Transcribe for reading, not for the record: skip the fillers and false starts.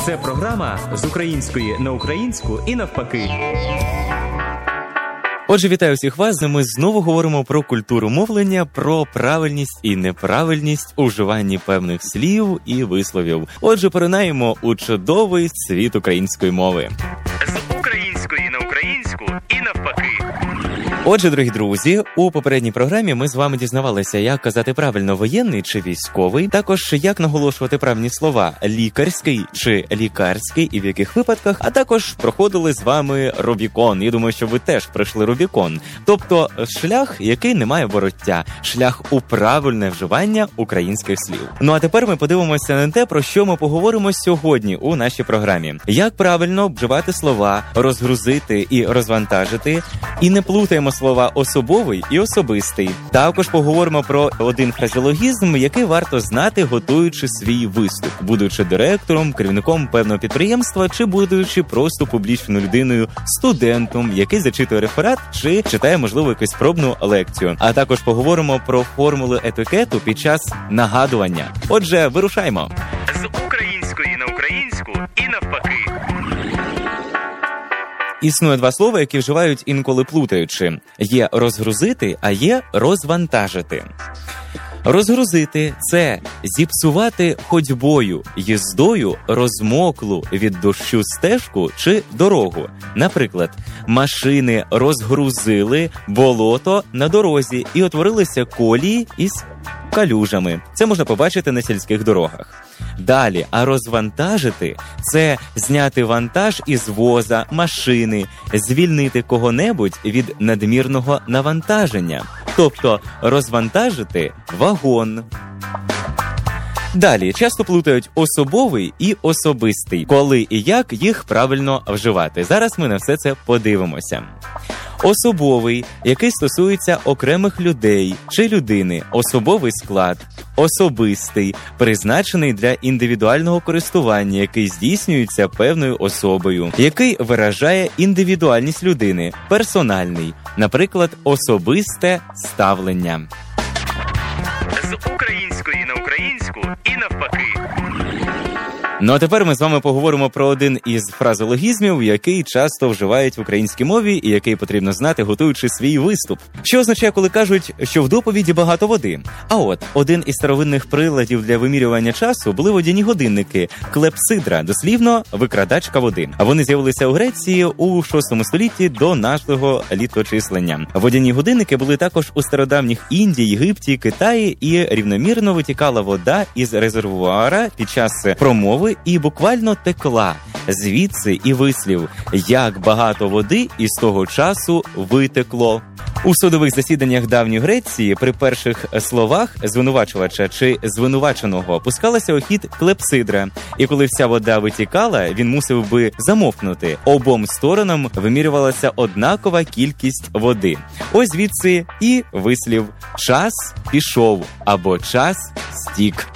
Це програма з української на українську і навпаки. Отже, вітаю всіх вас, ми знову говоримо про культуру мовлення, про правильність і неправильність у вживанні певних слів і висловів. Отже, поринаємо у чудовий світ української мови. З української на українську і навпаки. Отже, дорогі друзі, у попередній програмі ми з вами дізнавалися, як казати правильно воєнний чи військовий, також як наголошувати правильні слова лікарський чи лікарський і в яких випадках, а також проходили з вами Рубікон. Я думаю, що ви теж пройшли Рубікон. Тобто шлях, який не має вороття, шлях у правильне вживання українських слів. Ну а тепер ми подивимося на те, про що ми поговоримо сьогодні у нашій програмі. Як правильно вживати слова, розгрузити і розвантажити, і не плутаємо слова особовий і особистий. Також поговоримо про один фразеологізм, який варто знати, готуючи свій виступ, будучи директором, керівником певного підприємства, чи будучи просто публічною людиною, студентом, який зачитує реферат, чи читає, можливо, якусь пробну лекцію. А також поговоримо про формули етикету під час нагадування. Отже, вирушаймо! З української на українську і навпаки. Існує два слова, які вживають інколи плутаючи. Є розгрузити, а є розвантажити. Розгрузити – це зіпсувати ходьбою, їздою розмоклу від дощу стежку чи дорогу. Наприклад, машини розгрузили болото на дорозі і утворилися колії із калюжами. Це можна побачити на сільських дорогах. Далі, а розвантажити – це зняти вантаж із воза, машини, звільнити кого-небудь від надмірного навантаження. Тобто розвантажити вагон. Далі, часто плутають особовий і особистий. Коли і як їх правильно вживати. Зараз ми на все це подивимося. Особовий, який стосується окремих людей чи людини, особовий склад. Особистий, призначений для індивідуального користування, який здійснюється певною особою, який виражає індивідуальність людини, персональний, наприклад, особисте ставлення. З української на українську і навпаки. Ну а тепер ми з вами поговоримо про один із фразеологізмів, який часто вживають в українській мові і який потрібно знати, готуючи свій виступ. Що означає, коли кажуть, що в доповіді багато води? А от, один із старовинних приладів для вимірювання часу були водяні годинники – клепсидра, дослівно викрадачка води. А вони з'явилися у Греції у VI столітті до нашого літочислення. Водяні годинники були також у стародавніх Індії, Єгипті, Китаї, і рівномірно витікала вода із резервуара під час промови і буквально текла. Звідси і вислів «як багато води із того часу витекло». У судових засіданнях давньої Греції при перших словах звинувачувача чи звинуваченого пускалася у хід клепсидра, і коли вся вода витікала, він мусив би замовкнути. Обом сторонам вимірювалася однакова кількість води. Ось звідси і вислів «час пішов» або «час стік».